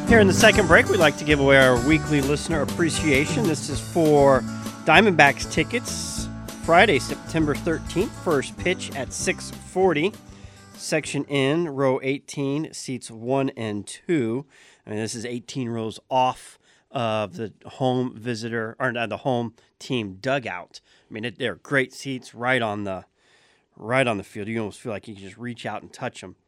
Here in the second break, we'd like to give away our weekly listener appreciation. This is for Diamondbacks tickets. Friday, September 13th, first pitch at 6:40. Section N, row 18, seats 1 and 2. I mean, this is 18 rows off of the home visitor, or the home team dugout. I mean, they're great seats right on the field. You almost feel like you can just reach out and touch them.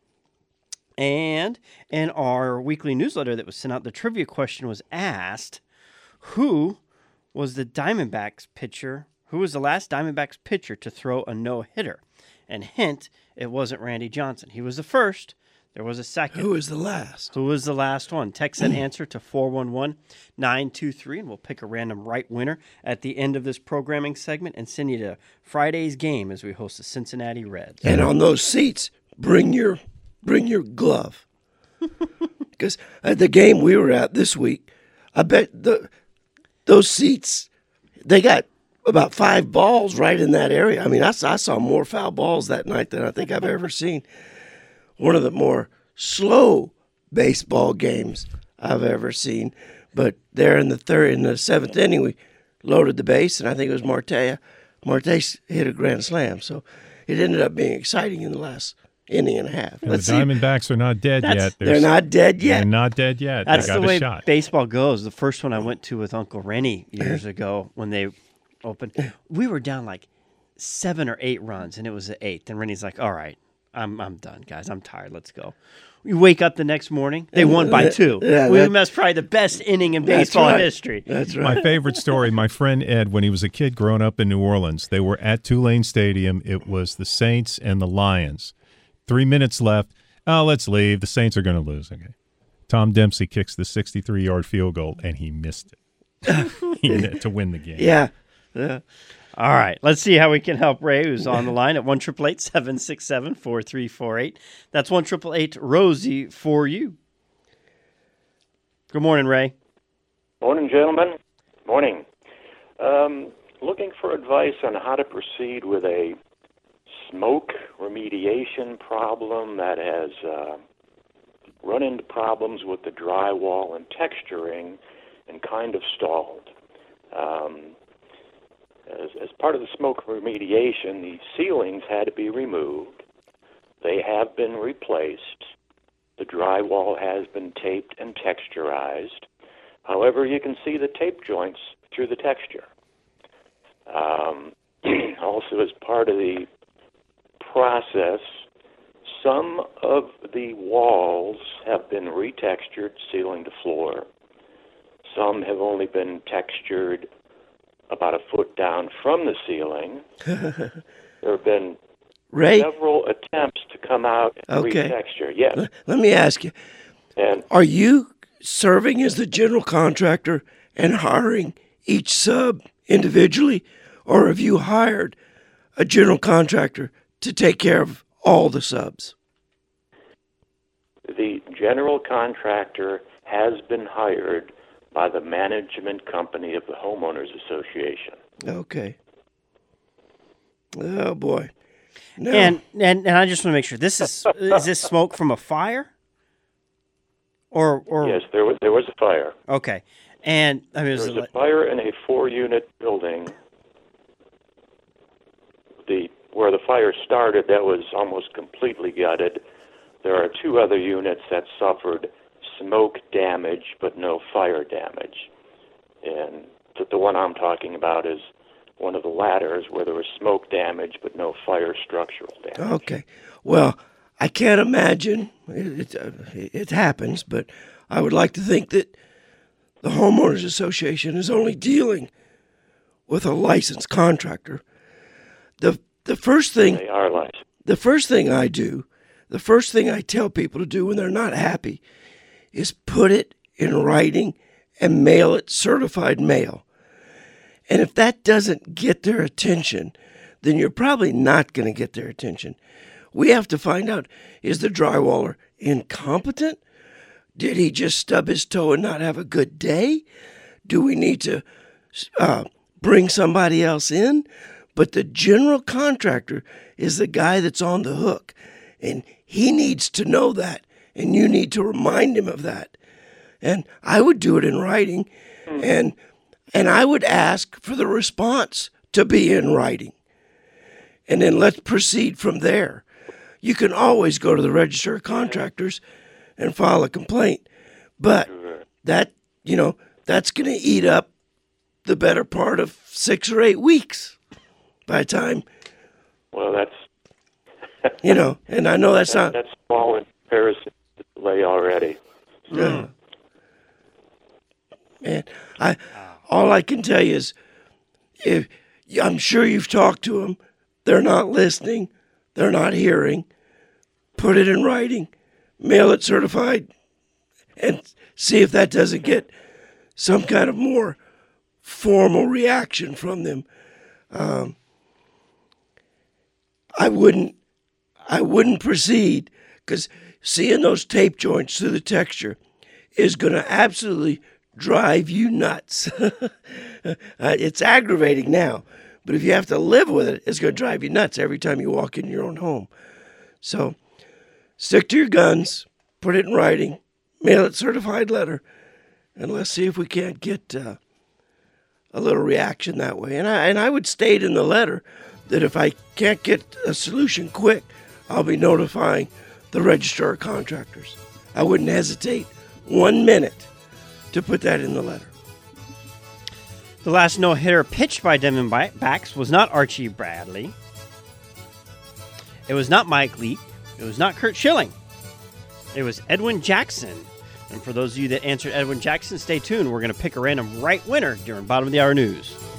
And in our weekly newsletter that was sent out, the trivia question was asked, who was the Diamondbacks pitcher? Who was the last Diamondbacks pitcher to throw a no-hitter? And hint, it wasn't Randy Johnson. He was the first. There was a second. Who was the last? Who was the last one? Text that answer to 411-923, and we'll pick a random right winner at the end of this programming segment and send you to Friday's game as we host the Cincinnati Reds. And on those seats, bring your glove. Because at the game we were at this week, I bet those seats, they got about 5 balls right in that area. I mean, I saw more foul balls that night than I think I've ever seen. One of the more slow baseball games I've ever seen. But there in the 7th inning, we loaded the base, and I think it was Marte. Marte hit a grand slam. So it ended up being exciting in the last inning and a half. And the Diamondbacks are not dead yet. They're not dead yet. They're not dead yet. That's they got the way a shot. baseball goes. The first one I went to with Uncle Rennie years ago when they opened, we were down like 7 or 8 runs, and it was the 8th. And Rennie's like, all right, I'm done, guys. I'm tired. Let's go. We wake up the next morning. They won by 2. That's probably the best inning in baseball history. That's right. My favorite story, my friend Ed, when he was a kid growing up in New Orleans, they were at Tulane Stadium. It was the Saints and the Lions. 3 minutes left. Oh, let's leave. The Saints are going to lose. Okay. Tom Dempsey kicks the 63-yard field goal, and he missed it to win the game. Yeah. All right. Let's see how we can help Ray, who's on the line at 1-888-767-4348. That's 1-888-ROSIE for you. Good morning, Ray. Morning, gentlemen. Morning. Looking for advice on how to proceed with a smoke remediation problem that has run into problems with the drywall and texturing and kind of stalled. As part of the smoke remediation, the ceilings had to be removed. They have been replaced. The drywall has been taped and texturized. However, you can see the tape joints through the texture. Also, as part of the process, some of the walls have been retextured, ceiling to floor. Some have only been textured about a foot down from the ceiling. There have been several attempts to come out and retexture. Yes. Let me ask you, are you serving as the general contractor and hiring each sub individually, or have you hired a general contractor to take care of all the subs? The general contractor has been hired by the management company of the Homeowners Association. Okay. Oh, boy. No. And I just want to make sure, is this smoke from a fire? Or Yes, there was a fire. Okay. And I mean, there was a fire in a 4-unit building. Where the fire started, that was almost completely gutted. There are 2 other units that suffered smoke damage but no fire damage. And the one I'm talking about is one of the ladders where there was smoke damage but no fire structural damage. Okay. Well, I can't imagine. It happens, but I would like to think that the Homeowners Association is only dealing with a licensed contractor. The first thing they are licensed. The first thing I do, the first thing I tell people to do when they're not happy is put it in writing and mail it certified mail. And if that doesn't get their attention, then you're probably not going to get their attention. We have to find out, is the drywaller incompetent? Did he just stub his toe and not have a good day? Do we need to bring somebody else in? But the general contractor is the guy that's on the hook, and he needs to know that, and you need to remind him of that. And I would do it in writing, and I would ask for the response to be in writing. And then let's proceed from there. You can always go to the Register of Contractors and file a complaint, but that, that's going to eat up the better part of 6 or 8 weeks by the time. Well, that's and I know that's not. That's small in comparison to the delay already. Yeah. Man, all I can tell you is, if I'm sure you've talked to them, they're not listening, they're not hearing. Put it in writing, mail it certified, and see if that doesn't get some kind of more formal reaction from them. I wouldn't proceed, because seeing those tape joints through the texture is going to absolutely drive you nuts. It's aggravating now, but if you have to live with it, it's going to drive you nuts every time you walk in your own home. So stick to your guns, put it in writing, mail it certified letter, and let's see if we can't get a little reaction that way. And I would state in the letter that if I can't get a solution quick, I'll be notifying the Register of Contractors. I wouldn't hesitate 1 minute to put that in the letter. The last no-hitter pitched by Diamondbacks was not Archie Bradley. It was not Mike Leake. It was not Curt Schilling. It was Edwin Jackson. And for those of you that answered Edwin Jackson, stay tuned. We're going to pick a random right winner during Bottom of the Hour News.